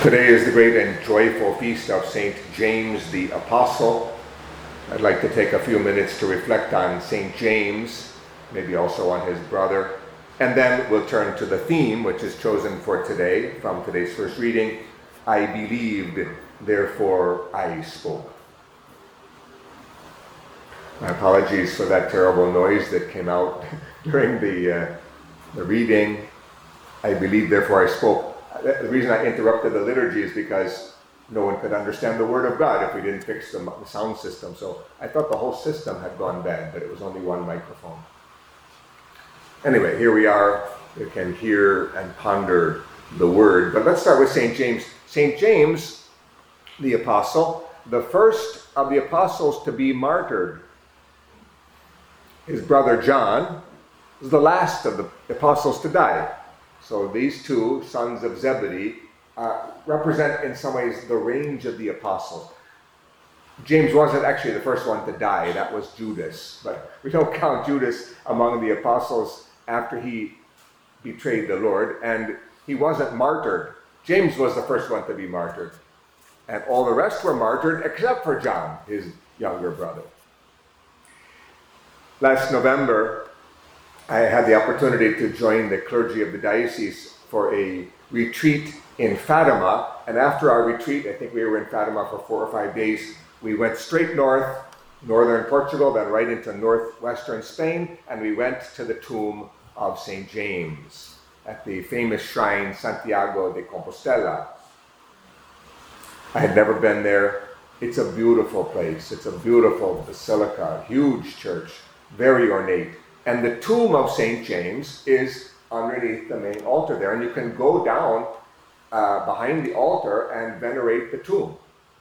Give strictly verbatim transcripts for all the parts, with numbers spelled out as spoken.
Today is the great and joyful feast of Saint James the Apostle. I'd like to take a few minutes to reflect on Saint James, maybe also on his brother, and then we'll turn to the theme, which is chosen for today from today's first reading. I believed, therefore I spoke. My apologies for that terrible noise that came out during the, uh, the reading. I believed, therefore I spoke. The reason I interrupted the liturgy is because no one could understand the Word of God if we didn't fix the, the sound system. So I thought the whole system had gone bad, but it was only one microphone. Anyway, here we are. You can hear and ponder the Word. But let's start with Saint James. Saint James, the Apostle, the first of the apostles to be martyred. His brother John was the last of the apostles to die. So these two sons of Zebedee uh, represent in some ways the range of the apostles. James wasn't actually the first one to die, that was Judas. But we don't count Judas among the apostles after he betrayed the Lord. And he wasn't martyred. James was the first one to be martyred. And all the rest were martyred except for John, his younger brother. Last November, I had the opportunity to join the clergy of the diocese for a retreat in Fatima. And after our retreat, I think we were in Fatima for four or five days, we went straight north, northern Portugal, then right into northwestern Spain, and we went to the tomb of Saint James at the famous shrine Santiago de Compostela. I had never been there. It's a beautiful place. It's a beautiful basilica, huge church, very ornate. And the tomb of Saint James is underneath the main altar there. And you can go down uh, behind the altar and venerate the tomb.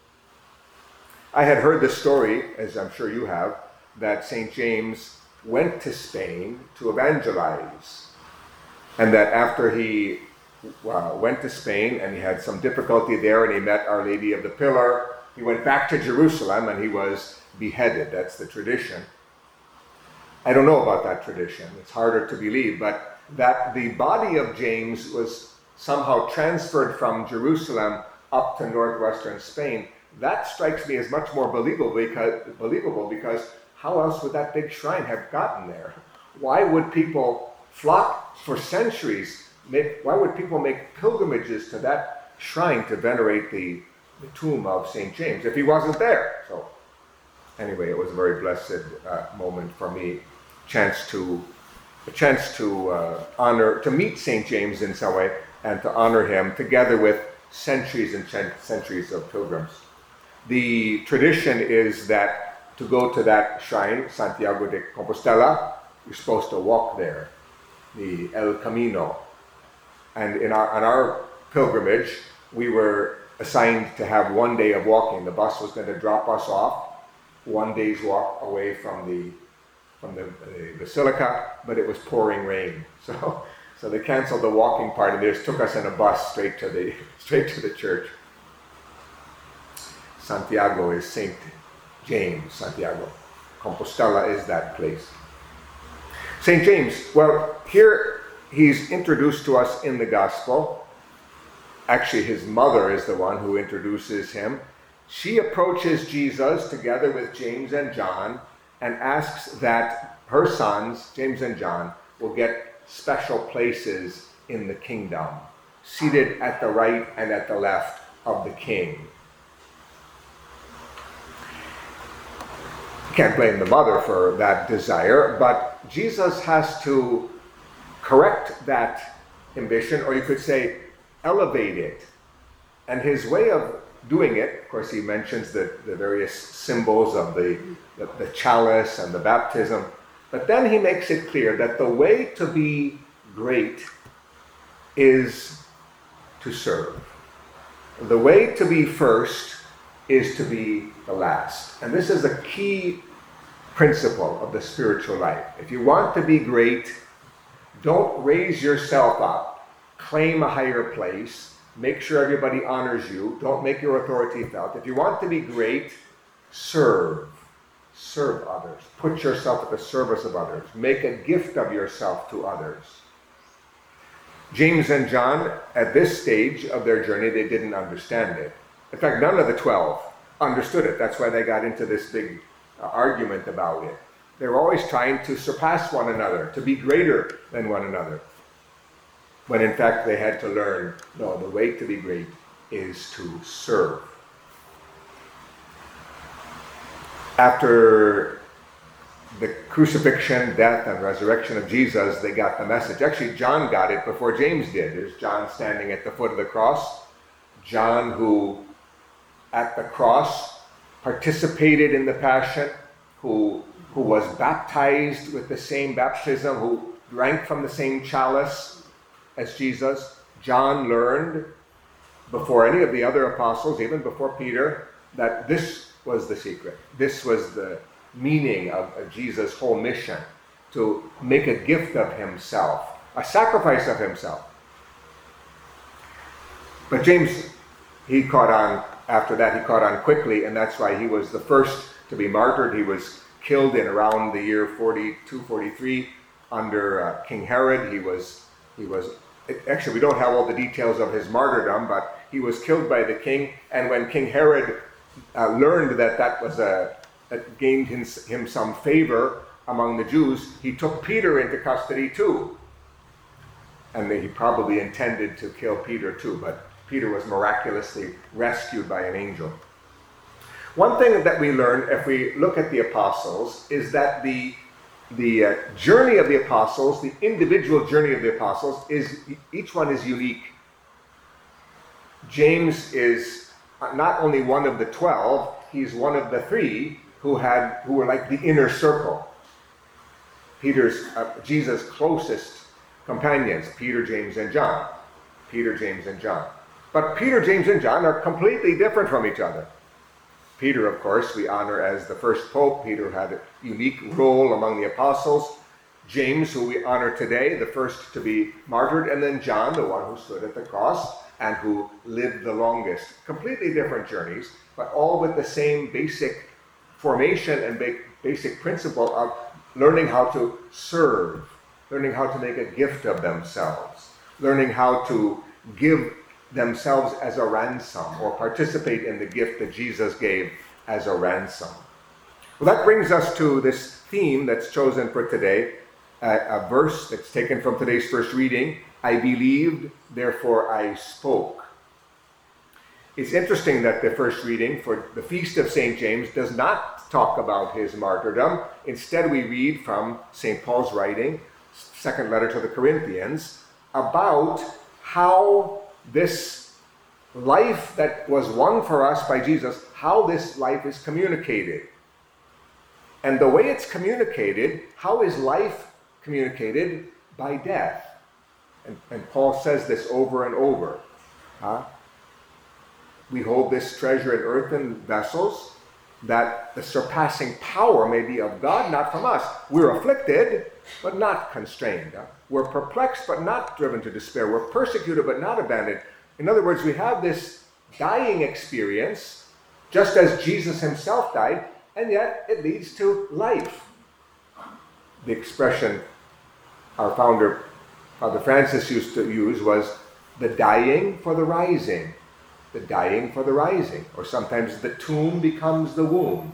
I had heard the story, as I'm sure you have, that Saint James went to Spain to evangelize. And that after he uh, went to Spain and he had some difficulty there and he met Our Lady of the Pillar, he went back to Jerusalem and he was beheaded. That's the tradition. I don't know about that tradition. It's harder to believe, but that the body of James was somehow transferred from Jerusalem up to northwestern Spain, that strikes me as much more believable because, believable because how else would that big shrine have gotten there? Why would people flock for centuries? Make, why would people make pilgrimages to that shrine to venerate the, the tomb of Saint James if he wasn't there? So anyway, it was a very blessed uh, moment for me, chance to, a chance to uh, honor, to meet Saint James in some way, and to honor him together with centuries and centuries of pilgrims. The tradition is that to go to that shrine, Santiago de Compostela, you're supposed to walk there, the El Camino. And in our, on our pilgrimage, we were assigned to have one day of walking. The bus was going to drop us off one day's walk away from the from the, the basilica, but it was pouring rain. So so they canceled the walking part and they just took us in a bus straight to the straight to the church. Santiago is Saint James, Santiago. Compostela is that place. Saint James, well, here he's introduced to us in the gospel. Actually, his mother is the one who introduces him. She approaches Jesus together with James and John and asks that her sons, James and John, will get special places in the kingdom, seated at the right and at the left of the king. You can't blame the mother for that desire, but Jesus has to correct that ambition, or you could say elevate it. And his way of doing it, of course, he mentions the, the various symbols of the, the, the chalice and the baptism, but then he makes it clear that the way to be great is to serve. The way to be first is to be the last. And this is a key principle of the spiritual life. If you want to be great, don't raise yourself up, claim a higher place, make sure everybody honors you. Don't make your authority felt. If you want to be great, serve. Serve others. Put yourself at the service of others. Make a gift of yourself to others. James and John, at this stage of their journey, they didn't understand it. In fact, none of the twelve understood it. That's why they got into this big uh, argument about it. They were always trying to surpass one another, to be greater than one another. When in fact they had to learn, no, the way to be great is to serve. After the crucifixion, death, and resurrection of Jesus, they got the message. Actually, John got it before James did. There's John standing at the foot of the cross. John, who at the cross participated in the passion, who, who was baptized with the same baptism, who drank from the same chalice as Jesus. John learned before any of the other apostles, even before Peter, that this was the secret. This was the meaning of, of Jesus' whole mission, to make a gift of himself, a sacrifice of himself. But James, he caught on after that, he caught on quickly, and that's why he was the first to be martyred. He was killed in around the year forty-two, forty-three under uh, King Herod. He was, he was, actually we don't have all the details of his martyrdom, but he was killed by the king, and when King Herod uh, learned that that was a, that gained him, him some favor among the Jews, he took Peter into custody too. And he probably intended to kill Peter too, but Peter was miraculously rescued by an angel. One thing that we learn if we look at the apostles is that the, the uh, journey of the apostles, the individual journey of the apostles, is each one is unique. James is not only one of the twelve, he's one of the three who had who were like the inner circle. Peter's uh, Jesus' closest companions, Peter, James, and John. Peter, James, and John. But Peter, James, and John are completely different from each other. Peter, of course, we honor as the first pope. Peter had a unique role among the apostles. James, who we honor today, the first to be martyred, and then John, the one who stood at the cross and who lived the longest. Completely different journeys, but all with the same basic formation and ba- basic principle of learning how to serve, learning how to make a gift of themselves, learning how to give themselves as a ransom or participate in the gift that Jesus gave as a ransom. Well, that brings us to this theme that's chosen for today, a, a verse that's taken from today's first reading. I believed, therefore I spoke. It's interesting that the first reading for the Feast of Saint James does not talk about his martyrdom. Instead, we read from Saint Paul's writing, second letter to the Corinthians, about how this life that was won for us by Jesus, how this life is communicated. And the way it's communicated, how is life communicated? By death. And, and Paul says this over and over. Huh? We hold this treasure in earthen vessels, that the surpassing power may be of God, not from us. We're afflicted, but not constrained. Huh? We're perplexed, but not driven to despair. We're persecuted, but not abandoned. In other words, we have this dying experience, just as Jesus himself died, and yet it leads to life. The expression our founder, Father Francis, used to use was the dying for the rising. The dying for the rising. Or sometimes the tomb becomes the womb.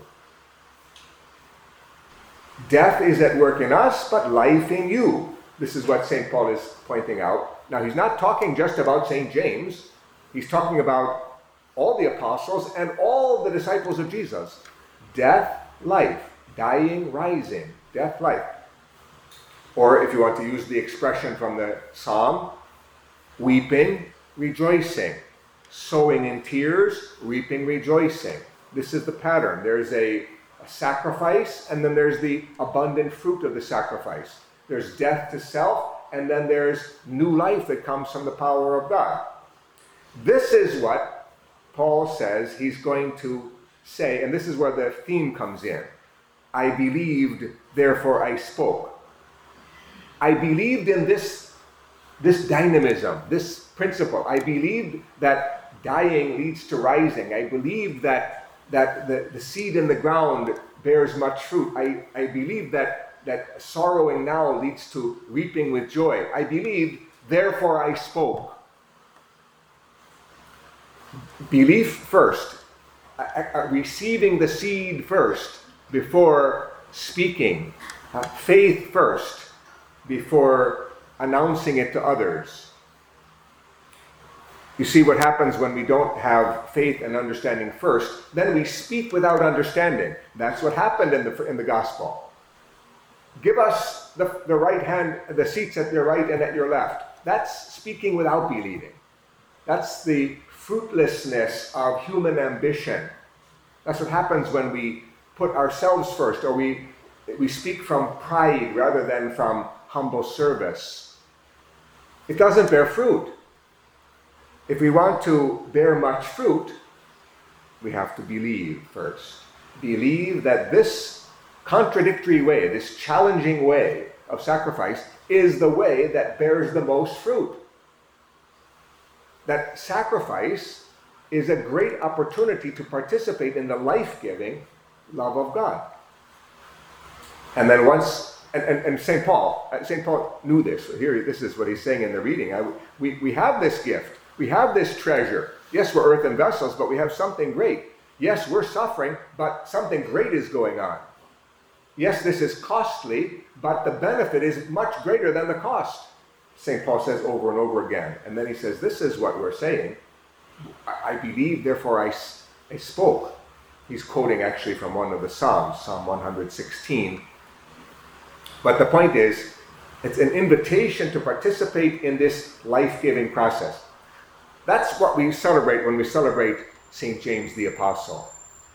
Death is at work in us, but life in you. This is what Saint Paul is pointing out. Now, he's not talking just about Saint James. He's talking about all the apostles and all the disciples of Jesus. Death, life. Dying, rising. Death, life. Or if you want to use the expression from the psalm, weeping, rejoicing. Sowing in tears, reaping, rejoicing. This is the pattern. There's a, a sacrifice, and then there's the abundant fruit of the sacrifice. There's death to self, and then there's new life that comes from the power of God. This is what Paul says he's going to say, and this is where the theme comes in. I believed, therefore I spoke. I believed in this, this dynamism, this principle. I believed that dying leads to rising. I believe that that the, the seed in the ground bears much fruit. I, I believe that, that sorrowing now leads to reaping with joy. I believe therefore I spoke. Belief first, uh, uh, receiving the seed first before speaking, uh, faith first before announcing it to others. You see what happens when we don't have faith and understanding first, then we speak without understanding. That's what happened in the, in the gospel. Give us the, the right hand, the seats at your right and at your left. That's speaking without believing. That's the fruitlessness of human ambition. That's what happens when we put ourselves first, or we, we speak from pride rather than from humble service. It doesn't bear fruit. If we want to bear much fruit, we have to believe first. Believe that this contradictory way, this challenging way of sacrifice, is the way that bears the most fruit. That sacrifice is a great opportunity to participate in the life-giving love of God. And then once, and, and, and Saint Paul, Saint Paul knew this. Here, this is what he's saying in the reading. I, we, we have this gift. We have this treasure. Yes, we're earthen vessels, but we have something great. Yes, we're suffering, but something great is going on. Yes, this is costly, but the benefit is much greater than the cost. Saint Paul says over and over again. And then he says, this is what we're saying. I, I believe, therefore I, I spoke. He's quoting actually from one of the Psalms, Psalm one hundred sixteen. But the point is, it's an invitation to participate in this life-giving process. That's what we celebrate when we celebrate Saint James the Apostle.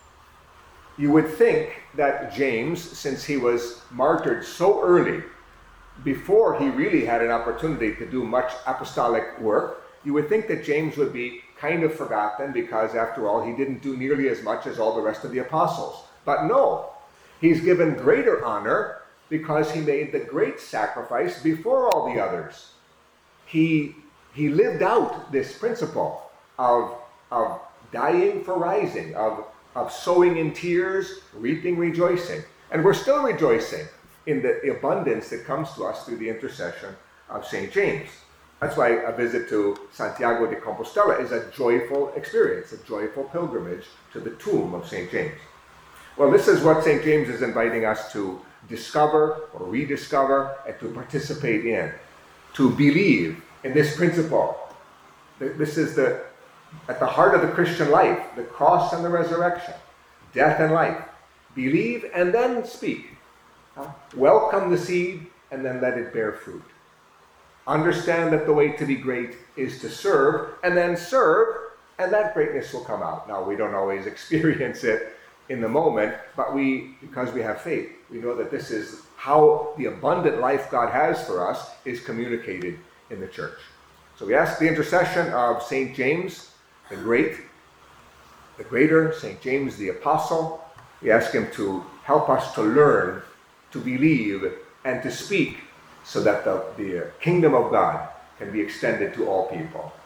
You would think that James, since he was martyred so early, before he really had an opportunity to do much apostolic work, you would think that James would be kind of forgotten because, after all, he didn't do nearly as much as all the rest of the apostles. But no, he's given greater honor because he made the great sacrifice before all the others. He, he lived out this principle of, of dying for rising, of, of sowing in tears, reaping rejoicing. And we're still rejoicing in the abundance that comes to us through the intercession of Saint James. That's why a visit to Santiago de Compostela is a joyful experience, a joyful pilgrimage to the tomb of Saint James. Well, this is what Saint James is inviting us to discover or rediscover and to participate in, to believe in this principle. This is the at the heart of the Christian life, the cross and the resurrection, death and life. Believe and then speak. Welcome the seed and then let it bear fruit. Understand that the way to be great is to serve, and then serve, and that greatness will come out. Now, we don't always experience it in the moment, but we, because we have faith, we know that this is how the abundant life God has for us is communicated in the church. So we ask the intercession of Saint James the Great, the Greater, Saint James the Apostle. We ask him to help us to learn, to believe, and to speak, so that the, the kingdom of God can be extended to all people.